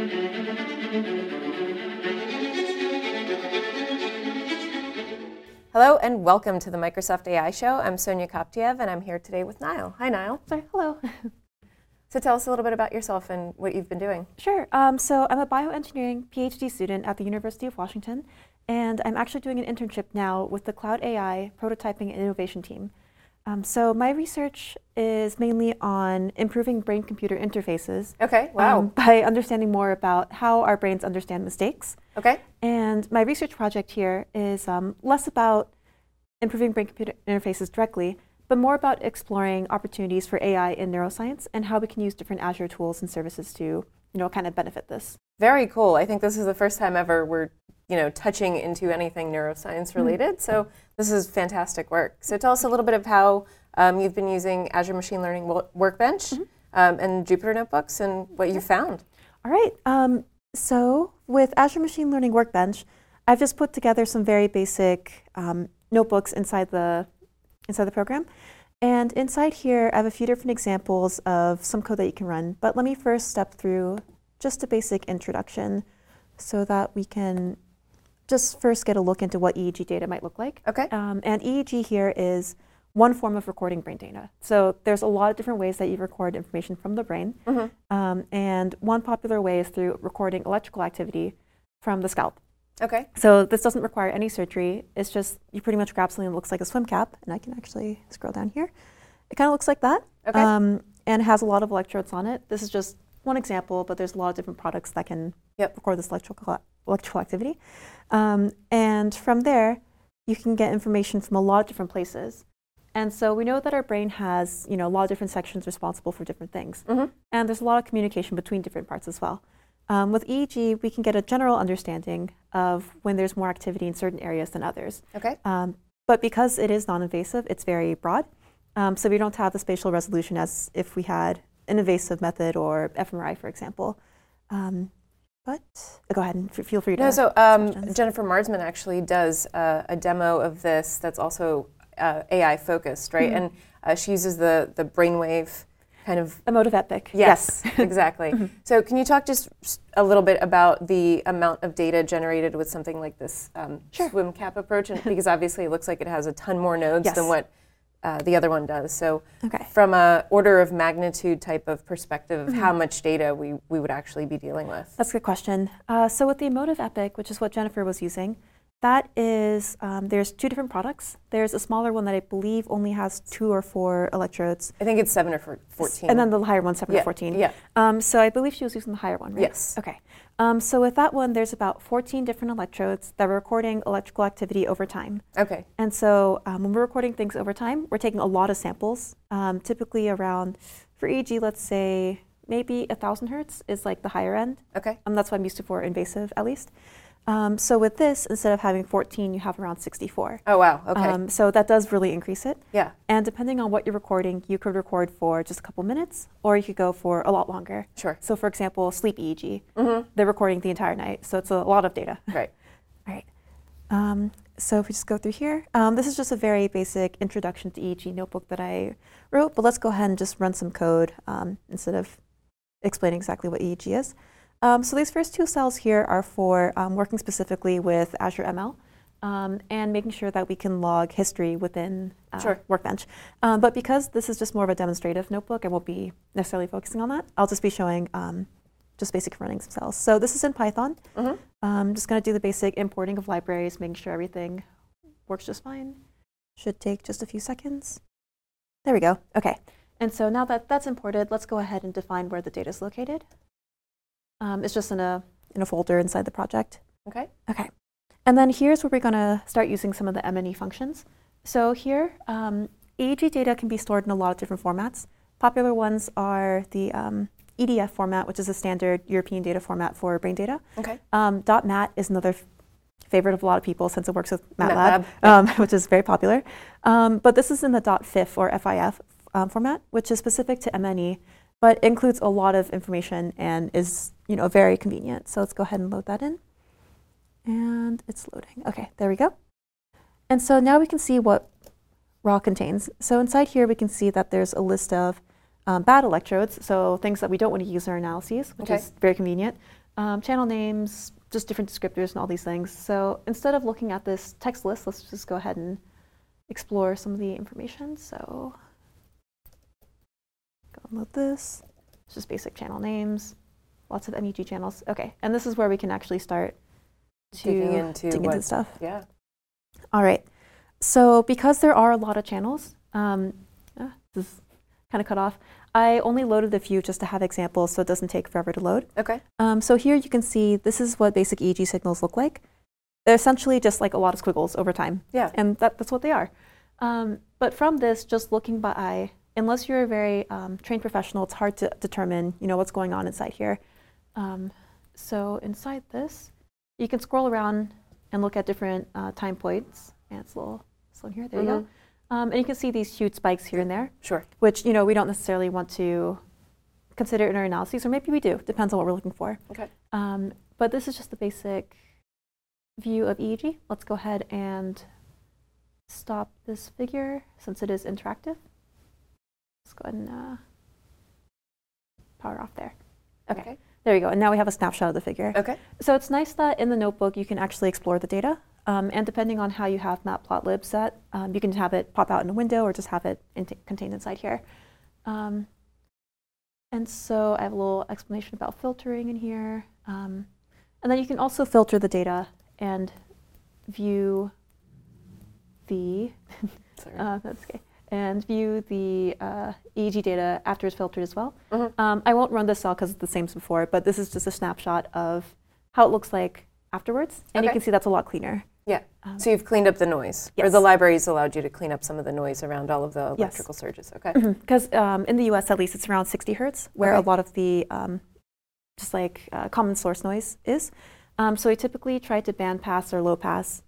Hello and welcome to the Microsoft AI Show. I'm Sonia Koptiev and I'm here today with Niall. Hi, Niall. Sorry, hello. So tell us a little bit about yourself and what you've been doing. Sure. So I'm a bioengineering PhD student at the University of Washington, and I'm actually doing an internship now with the Cloud AI Prototyping and Innovation team. So my research is mainly on improving brain-computer interfaces. Okay, wow. By understanding more about how our brains understand mistakes. Okay. And my research project here is less about improving brain-computer interfaces directly, but more about exploring opportunities for AI in neuroscience and how we can use different Azure tools and services to, kind of benefit this. Very cool. I think this is the first time ever we're, touching into anything neuroscience related. Mm-hmm. So this is fantastic work. So tell us a little bit of how you've been using Azure Machine Learning Workbench and Jupyter Notebooks and what you found. All right. So with Azure Machine Learning Workbench, I've just put together some very basic notebooks inside the program. And inside here, I have a few different examples of some code that you can run. But let me first step through just a basic introduction so that we can just first get a look into what EEG data might look like. Okay. And EEG here is one form of recording brain data. So there's a lot of different ways that you record information from the brain. Mm-hmm. And one popular way is through recording electrical activity from the scalp. Okay. So this doesn't require any surgery. It's just you pretty much grab something that looks like a swim cap, and I can actually scroll down here. It kind of looks like that, okay. And has a lot of electrodes on it. This is just one example, but there's a lot of different products that can record this electrical activity. And from there, you can get information from a lot of different places. And so we know that our brain has, a lot of different sections responsible for different things. Mm-hmm. And there's a lot of communication between different parts as well. With EEG, we can get a general understanding of when there's more activity in certain areas than others. Okay. But because it is non-invasive, it's very broad. So we don't have the spatial resolution as if we had an invasive method or fMRI, for example. But go ahead and feel free to ask questions. Jennifer Marsman actually does a demo of this that's also AI focused, right? Mm-hmm. And she uses the brainwave kind of emotive epic. Yes, exactly. Mm-hmm. So can you talk just a little bit about the amount of data generated with something like this swim cap approach? And because obviously it looks like it has a ton more nodes than what the other one does. So from a order of magnitude type of perspective, mm-hmm. how much data we would actually be dealing with? That's a good question. So with the emotive epic, which is what Jennifer was using, that is, there's two different products. There's a smaller one that I believe only has 2 or 4 electrodes. I think it's 7 or 14. And then the higher one, 7 or 14. Yeah. So I believe she was using the higher one, right? Yes. Okay. So with that one, there's about 14 different electrodes that are recording electrical activity over time. Okay. And so when we're recording things over time, we're taking a lot of samples, typically around, for EEG, let's say maybe 1,000 hertz is like the higher end. Okay. That's what I'm used to for invasive, at least. So with this, instead of having 14, you have around 64. Oh, wow. Okay. So that does really increase it. Yeah. And depending on what you're recording, you could record for just a couple minutes, or you could go for a lot longer. Sure. So for example, sleep EEG, mm-hmm. they're recording the entire night. So it's a lot of data. Right. All right. So if we just go through here, this is just a very basic introduction to EEG notebook that I wrote, but let's go ahead and just run some code instead of explaining exactly what EEG is. So these first 2 cells here are for working specifically with Azure ML and making sure that we can log history within Workbench. But because this is just more of a demonstrative notebook, I won't be necessarily focusing on that. I'll just be showing just basic running some cells. So this is in Python. Mm-hmm. I'm just going to do the basic importing of libraries, making sure everything works just fine. Should take just a few seconds. There we go. Okay. And so now that that's imported, let's go ahead and define where the data is located. It's just in a folder inside the project. Okay. Okay. And then here's where we're going to start using some of the MNE functions. So here, EEG data can be stored in a lot of different formats. Popular ones are the EDF format, which is a standard European data format for brain data. Okay. .mat is another favorite of a lot of people since it works with MATLAB, which is very popular. But this is in the .fif or FIF format, which is specific to MNE, but includes a lot of information and is very convenient. So let's go ahead and load that in. And it's loading. Okay, there we go. And so now we can see what raw contains. So inside here we can see that there's a list of bad electrodes, so things that we don't want to use in our analyses, which is very convenient. channel names, just different descriptors and all these things. So instead of looking at this text list, let's just go ahead and explore some of the information. So go and load this. It's just basic channel names, lots of MEG channels. Okay, and this is where we can actually start to dig into stuff. Yeah. All right. So because there are a lot of channels, this is kind of cut off. I only loaded a few just to have examples so it doesn't take forever to load. Okay. So here you can see this is what basic EEG signals look like. They're essentially just like a lot of squiggles over time. Yeah. And that's what they are. But from this, just looking by eye, unless you're a very trained professional, it's hard to determine, what's going on inside here. So inside this, you can scroll around and look at different time points. And it's a little slow here. There you go. And you can see these huge spikes here and there. Sure. Which, we don't necessarily want to consider in our analyses, or maybe we do. Depends on what we're looking for. Okay. But this is just the basic view of EEG. Let's go ahead and stop this figure since it is interactive. Let's go ahead and power off there. Okay. There you go. And now we have a snapshot of the figure. Okay. So it's nice that in the notebook you can actually explore the data. And depending on how you have Matplotlib set, you can have it pop out in a window or just have it contained inside here. And so I have a little explanation about filtering in here. And then you can also filter the data and view the that's okay. And view the EEG data after it's filtered as well. I won't run this cell because it's the same as before, but this is just a snapshot of how it looks like afterwards. And you can see that's a lot cleaner. Yeah. So you've cleaned up the noise. Yes. Or the library's allowed you to clean up some of the noise around all of the electrical surges. Okay. Because in the US, at least, it's around 60 hertz, where a lot of the just like common source noise is. So we typically try to band pass or low pass.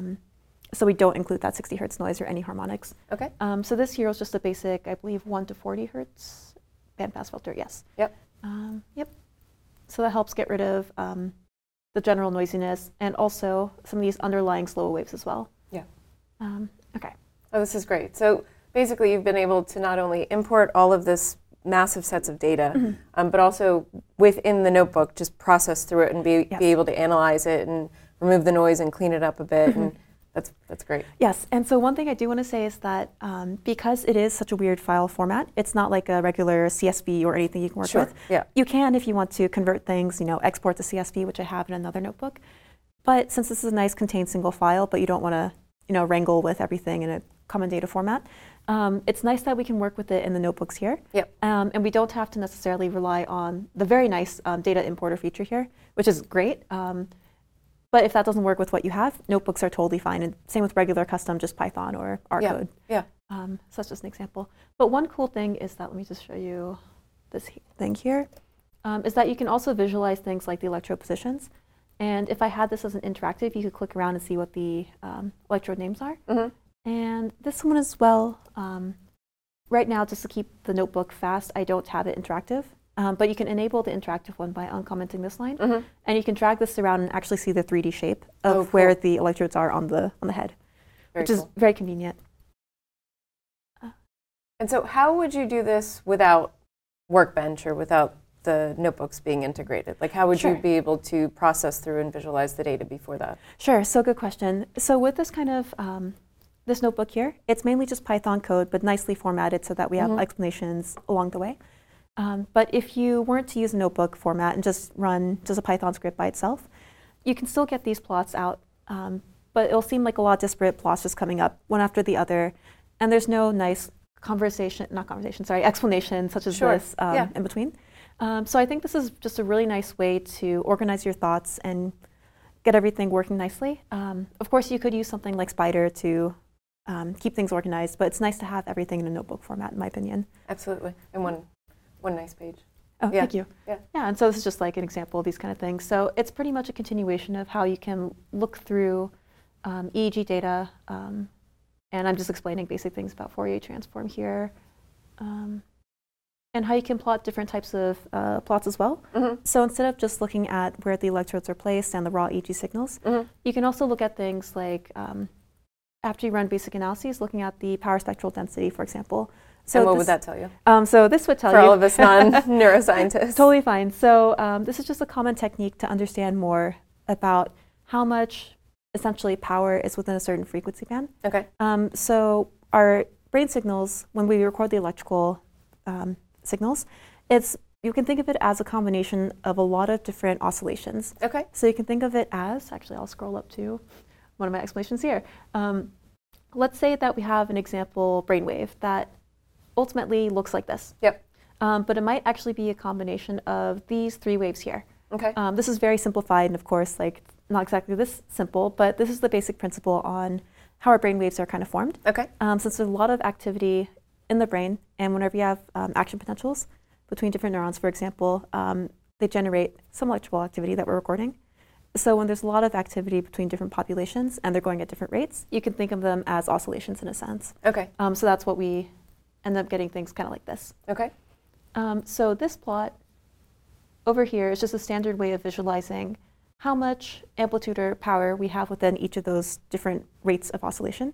So we don't include that 60 hertz noise or any harmonics. Okay. So this here is just a basic, I believe, 1 to 40 hertz bandpass filter. Yes. Yep. Yep. So that helps get rid of the general noisiness and also some of these underlying slow waves as well. Yeah. Okay. Oh, this is great. So basically, you've been able to not only import all of this massive sets of data, but also within the notebook, just process through it and be able to analyze it and remove the noise and clean it up a bit. And that's great. Yes, and so one thing I do want to say is that because it is such a weird file format, it's not like a regular CSV or anything you can work with. Yeah. You can, if you want to convert things, export to CSV, which I have in another notebook. But since this is a nice contained single file, but you don't want to, wrangle with everything in a common data format, it's nice that we can work with it in the notebooks here. Yep. And we don't have to necessarily rely on the very nice data importer feature here, which is great. But if that doesn't work with what you have, notebooks are totally fine. And same with regular custom, just Python or R code. Yeah. So that's just an example. But one cool thing is that, let me just show you this thing here, is that you can also visualize things like the electrode positions. And if I had this as an interactive, you could click around and see what the electrode names are. And this one as well, right now, just to keep the notebook fast, I don't have it interactive. But you can enable the interactive one by uncommenting this line. And you can drag this around and actually see the 3D shape of where the electrodes are on the head, which is very convenient. And so how would you do this without Workbench or without the notebooks being integrated? Like how would you be able to process through and visualize the data before that? Sure, so good question. So with this kind of, this notebook here, it's mainly just Python code, but nicely formatted so that we have explanations along the way. But if you weren't to use a notebook format and just run just a Python script by itself, you can still get these plots out, but it'll seem like a lot of disparate plots just coming up one after the other, and there's no nice explanation such as this in between. So I think this is just a really nice way to organize your thoughts and get everything working nicely. Of course, you could use something like Spider to keep things organized, but it's nice to have everything in a notebook format, in my opinion. Absolutely, and one nice page. Oh, thank you. Yeah, and so this is just like an example of these kind of things. So it's pretty much a continuation of how you can look through EEG data, and I'm just explaining basic things about Fourier transform here, and how you can plot different types of plots as well. So instead of just looking at where the electrodes are placed and the raw EEG signals, you can also look at things like, after you run basic analyses, looking at the power spectral density, for example, So and what would that tell you? So this would tell you. For all of us non-neuroscientists. Totally fine. So this is just a common technique to understand more about how much essentially power is within a certain frequency band. Okay. So our brain signals, when we record the electrical signals, you can think of it as a combination of a lot of different oscillations. Okay. So you can think of it as, actually I'll scroll up to one of my explanations here. Let's say that we have an example brainwave that ultimately looks like this. Yep. But it might actually be a combination of these 3 waves here. Okay. This is very simplified, and of course, like not exactly this simple, but this is the basic principle on how our brain waves are kind of formed. Okay. Since there's a lot of activity in the brain, and whenever you have action potentials between different neurons, for example, they generate some electrical activity that we're recording. So when there's a lot of activity between different populations and they're going at different rates, you can think of them as oscillations in a sense. Okay. So that's what we end up getting, things kind of like this. Okay. So this plot over here is just a standard way of visualizing how much amplitude or power we have within each of those different rates of oscillation.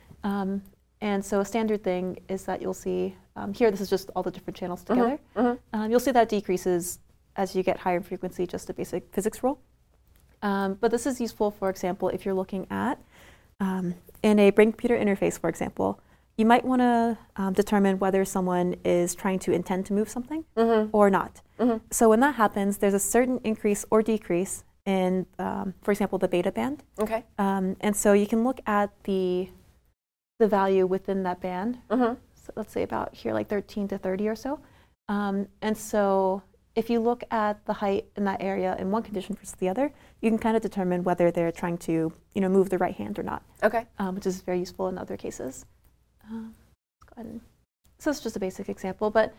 And so a standard thing is that you'll see, here this is just all the different channels together. You'll see that decreases as you get higher in frequency, just a basic physics rule. But this is useful, for example, if you're looking at, in a brain-computer interface, for example, you might want to determine whether someone is trying to intend to move something or not. So when that happens, there's a certain increase or decrease in, for example, the beta band. Okay. And so you can look at the value within that band. So let's say about here, like 13 to 30 or so. And so if you look at the height in that area in one condition versus the other, you can kind of determine whether they're trying to, move the right hand or not. Okay. Which is very useful in other cases. Let's go ahead and, so it's just a basic example, but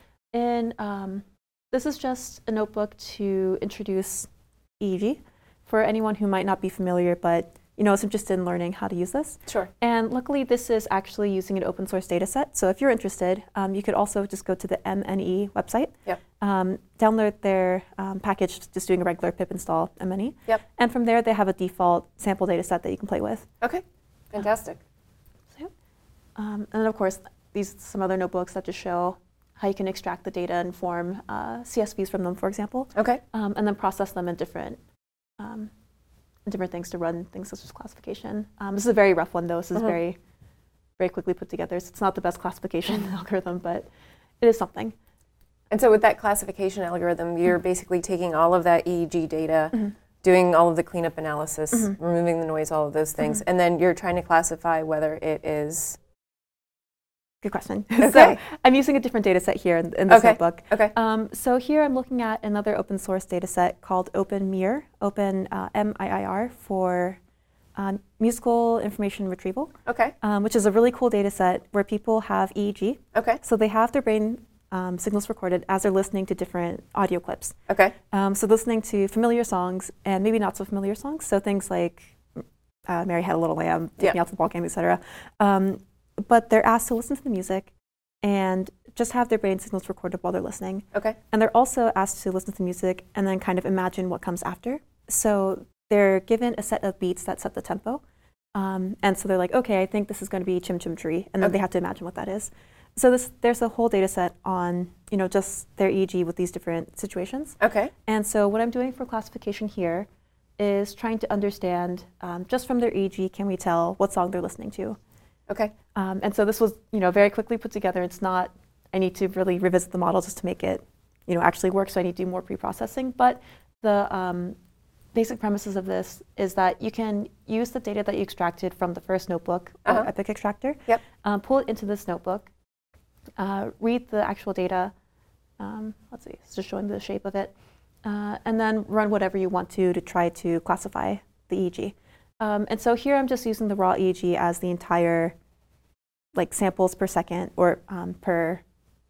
this is just a notebook to introduce EEG for anyone who might not be familiar, but is interested in learning how to use this. Sure. And luckily, this is actually using an open source data set. So if you're interested, you could also just go to the MNE website, download their package, just doing a regular pip install MNE. And from there, they have a default sample data set that you can play with. Okay, fantastic. And then, of course, some other notebooks that just show how you can extract the data and form CSVs from them, for example. Okay. And then process them in different things to run things such as classification. This is a very rough one, though. This is very, very quickly put together. So it's not the best classification algorithm, but it is something. And so with that classification algorithm, you're basically taking all of that EEG data, doing all of the cleanup analysis, removing the noise, all of those things, and then you're trying to classify whether it is... Good question. Okay. So I'm using a different data set here in this notebook. Okay. So here I'm looking at another open source data set called OpenMIR, MIIR, for musical information retrieval. Okay. Which is a really cool data set where people have EEG. Okay. So they have their brain signals recorded as they're listening to different audio clips. Okay. So listening to familiar songs and maybe not so familiar songs. So things like Mary Had a Little Lamb, Take Me Out to the Ball Game, etc. But they're asked to listen to the music and just have their brain signals recorded while they're listening. Okay. And they're also asked to listen to the music and then kind of imagine what comes after. So they're given a set of beats that set the tempo. And so they're like, okay, I think this is going to be Chim Chim Tree. And then they have to imagine what that is. So there's a whole data set on, just their EEG with these different situations. Okay. And so what I'm doing for classification here is trying to understand, just from their EEG, can we tell what song they're listening to? Okay. And so this was, very quickly put together. It's not, I need to really revisit the model just to make it, actually work. So I need to do more pre-processing. But the basic premises of this is that you can use the data that you extracted from the first notebook, or Epic Extractor, pull it into this notebook, read the actual data. Let's see, it's just showing the shape of it, and then run whatever you want to try to classify the EEG. And so here I'm just using the raw EEG as the entire samples per second or per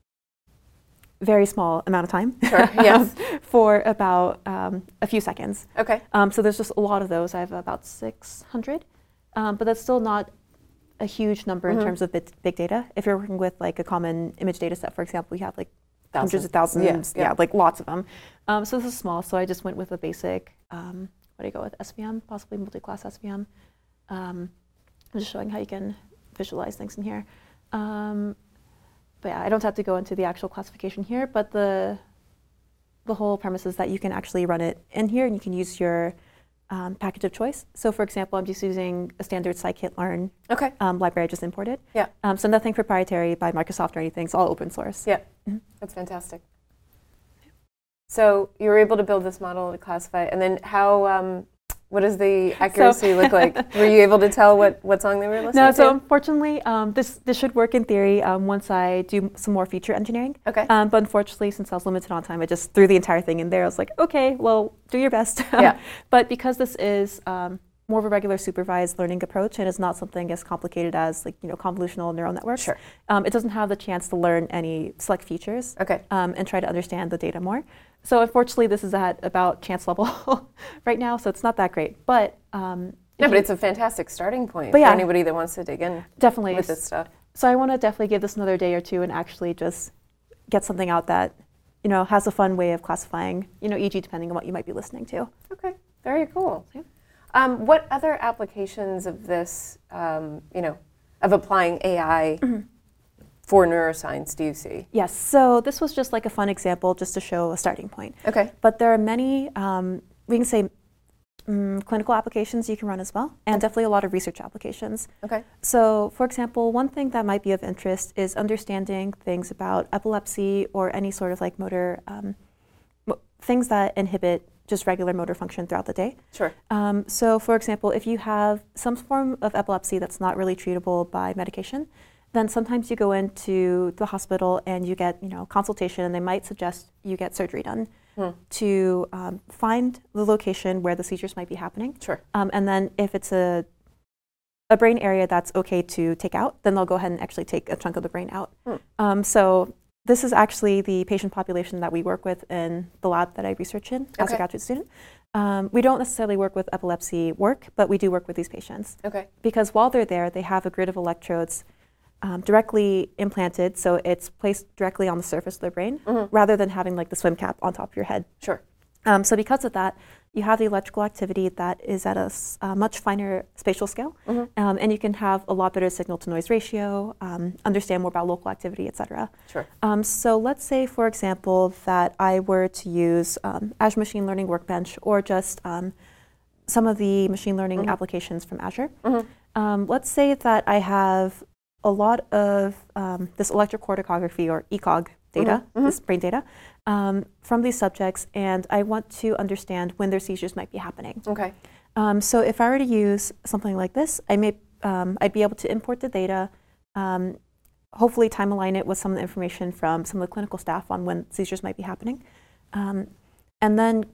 very small amount of time. Sure, yes. For about a few seconds. Okay. So there's just a lot of those. I have about 600, but that's still not a huge number in terms of big data. If you're working with a common image data set, for example, you have hundreds of thousands, lots of them. So this is small, so I just went with a basic, what do you go with, SVM, possibly multi-class SVM. I'm just showing how you can visualize things in here. But yeah, I don't have to go into the actual classification here, but the whole premise is that you can actually run it in here and you can use your package of choice. So for example, I'm just using a standard scikit-learn library I just imported. Yeah. So nothing proprietary by Microsoft or anything, it's all open source. Yeah, that's fantastic. So you were able to build this model to classify, and then how, what does the accuracy look like? Were you able to tell what song they were listening to? No, so unfortunately, this should work in theory once I do some more feature engineering. Okay. But unfortunately, since I was limited on time, I just threw the entire thing in there. I was like, okay, well, do your best. Yeah. But because this is more of a regular supervised learning approach and it's not something as complicated as convolutional neural networks, sure. It doesn't have the chance to learn any select features and try to understand the data more. So unfortunately, this is at about chance level right now, so it's not that great. But no, but it's a fantastic starting point for anybody that wants to dig in with this stuff. So I want to definitely give this another day or two and actually just get something out that has a fun way of classifying EEG depending on what you might be listening to. Okay, very cool. Yeah. What other applications of this, of applying AI for neuroscience do you see? Yes, so this was just like a fun example just to show a starting point. Okay. But there are many, we can say clinical applications you can run as well, and definitely a lot of research applications. Okay. So for example, one thing that might be of interest is understanding things about epilepsy or any sort of like motor, things that inhibit just regular motor function throughout the day. Sure. So for example, if you have some form of epilepsy that's not really treatable by medication, then sometimes you go into the hospital and you get consultation, and they might suggest you get surgery done to find the location where the seizures might be happening. Sure. And then if it's a brain area that's okay to take out, then they'll go ahead and actually take a chunk of the brain out. So this is actually the patient population that we work with in the lab that I research in as a graduate student. We don't necessarily work with epilepsy but we do work with these patients. Okay. Because while they're there, they have a grid of electrodes directly implanted, so it's placed directly on the surface of their brain, rather than having like the swim cap on top of your head. Sure. So because of that, you have the electrical activity that is at a much finer spatial scale, and you can have a lot better signal-to-noise ratio, understand more about local activity, et cetera. Sure. So let's say, for example, that I were to use Azure Machine Learning Workbench or just some of the machine learning applications from Azure. Let's say that I have a lot of this electrocorticography or ECOG data, this brain data, from these subjects, and I want to understand when their seizures might be happening. Okay. So if I were to use something like this, I'd be able to import the data, hopefully time align it with some of the information from some of the clinical staff on when seizures might be happening, and then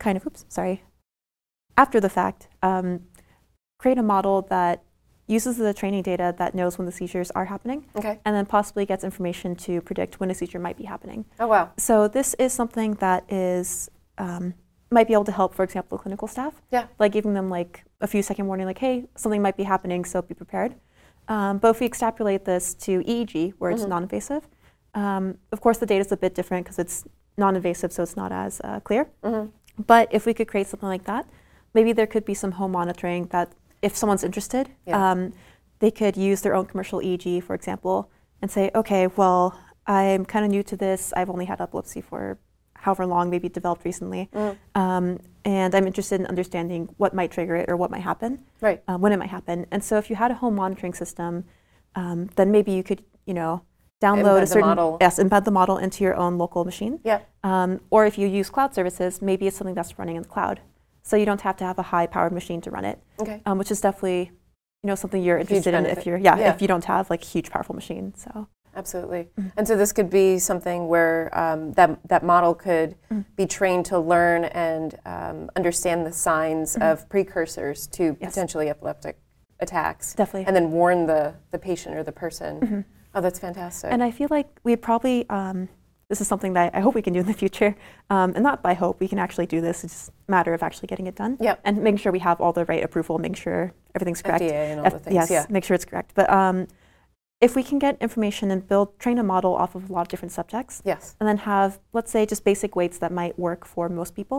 after the fact, create a model that uses the training data that knows when the seizures are happening, and then possibly gets information to predict when a seizure might be happening. Oh, wow. So this is something that is might be able to help, for example, the clinical staff. Yeah. Like giving them like a few second warning, like, hey, something might be happening, so be prepared. But if we extrapolate this to EEG, where it's non-invasive, of course the data is a bit different because it's non-invasive, so it's not as clear. But if we could create something like that, maybe there could be some home monitoring that if someone's interested, they could use their own commercial EEG, for example, and say, okay, well, I'm kind of new to this. I've only had epilepsy for however long, maybe it developed recently. And I'm interested in understanding what might trigger it or what might happen, when it might happen. And so if you had a home monitoring system, then maybe you could, download embed a certain model. embed the model into your own local machine. Or if you use cloud services, maybe it's something that's running in the cloud. So you don't have to have a high-powered machine to run it, which is definitely, something you're interested in if you're, if you don't have like huge, powerful machine. So absolutely. And so this could be something where that model could be trained to learn and understand the signs of precursors to potentially epileptic attacks. Definitely. And then warn the patient or the person. Oh, that's fantastic. And I feel like we'd probably, this is something that I hope we can do in the future. And not by hope, we can actually do this. It's just a matter of actually getting it done. And making sure we have all the right approval, making sure everything's correct. FDA and all the things. Yes, make sure it's correct. But if we can get information and train a model off of a lot of different subjects, and then have, let's say, just basic weights that might work for most people,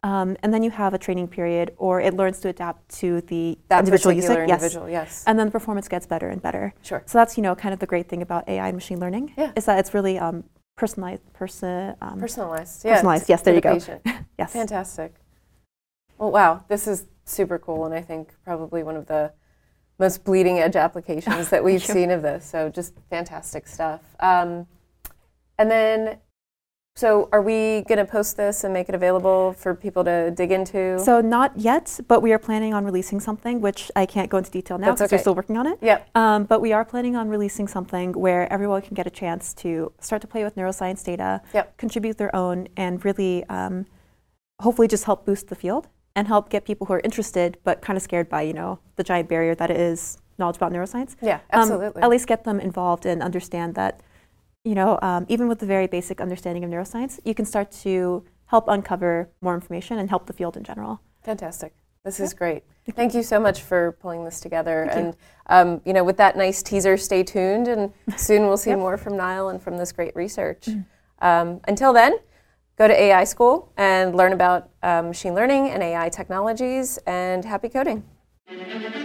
and then you have a training period, or it learns to adapt to the that individual user. Individual, yes. And then the performance gets better and better. Sure. So that's kind of the great thing about AI and machine learning, is that it's really personalized. Personalized. Yes, there you go. Yes. Fantastic. Well, wow, this is super cool, and I think probably one of the most bleeding edge applications that we've seen of this. So just fantastic stuff. And then, so are we going to post this and make it available for people to dig into? So not yet, but we are planning on releasing something, which I can't go into detail now because we're still working on it. Yep. But we are planning on releasing something where everyone can get a chance to start to play with neuroscience data, contribute their own, and really hopefully just help boost the field and help get people who are interested but kind of scared by, the giant barrier that it is knowledge about neuroscience. Yeah, absolutely. At least get them involved and understand that, even with the very basic understanding of neuroscience, you can start to help uncover more information and help the field in general. Fantastic. This is great. Thank you so much for pulling this together. And with that nice teaser, stay tuned, and soon we'll see more from Niall and from this great research. Until then, go to AI School and learn about machine learning and AI technologies, and happy coding.